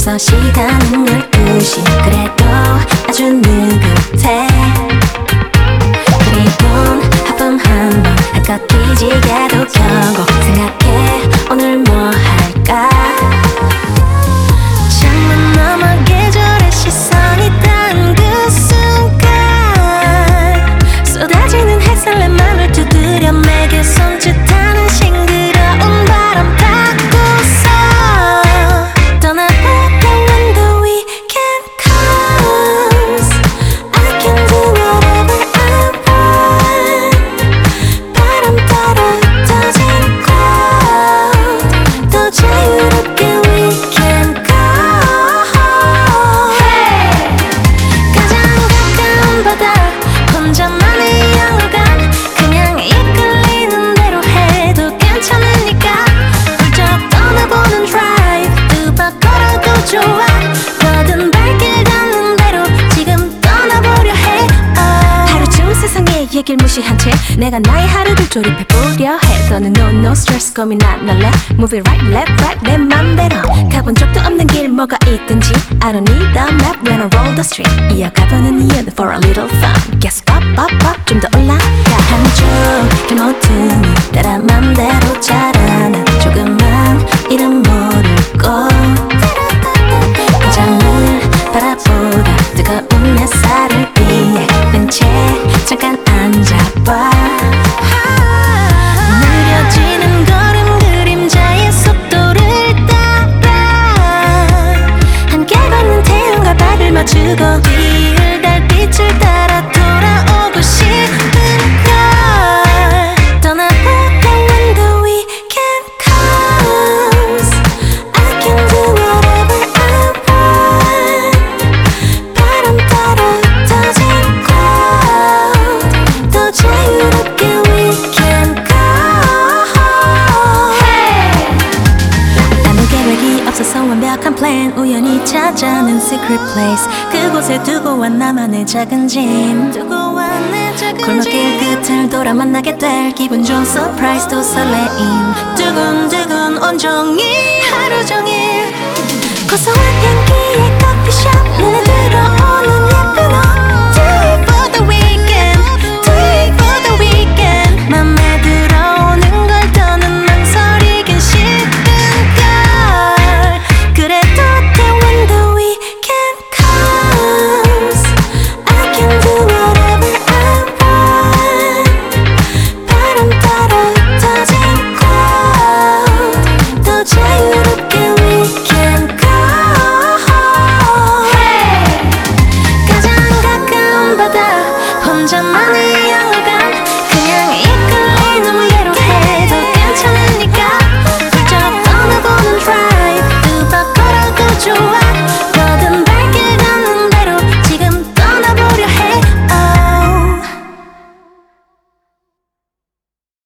벌써 시간은 12시. 그래도 아주 느긋해. 그리곤 하품 한번 할것 뒤지게도 켜고 생각해 오늘 뭐 할까. 창문 너머 계절의 시선이 닿은 그 순간 쏟아지는 햇살 내 맘을 두드려 내게 손짓하는 싱그러운 바람 타고서 떠나볼까 when the weekend comes. I can do whatever I want. 바람 따라 흩어진 cloud 더 자유롭게 we can go. 가장 가까운 바다 혼자만의 영화관 그냥 이끌리는 대로 해도 괜찮으니까 훌쩍 떠나보는 drive 두 바 걸어도 좋아. 뭐든 발길 닿는 대로 지금 떠나보려 해. 하루 중 세상의 얘길 무시한 채 내가 나의 하루를 조립해보려 해. 너는 no stress 고민 안 할래. Move it right left right 내 맘대로 가본 적도 없는 길 뭐가 있든지 I don't need the map when I roll the street. 이어가보는 이유는 for a little fun. Guess up up up 좀 더 올라가. 한쪽 길 모퉁이 따라 맘대로 자라는 조그만 이름 모르고 한장을 바라보다 뜨거운 햇살을 피해 뺀채 잠깐 앉아봐. 느려지는 걸음 그림자의 속도를 따라 함께 걷는 태양과 발을 맞추고 뒤을 달빛을 따라 돌아오고 싶은 걸. 떠나볼까 when the weekend comes. I can do whatever I want. 바람 따라 흩어진 cloud 더 자유롭게 we can go. 아무 계획이 없어서 완벽한 plan 우연히 찾아낸 secret place 그곳에 두고 와 나만의 작은 짐. 골목길 끝을 돌아 만나게 될 기분 좋은 surprise 또 설레임 두근두근 온종일 하루 종일 고소한 향기에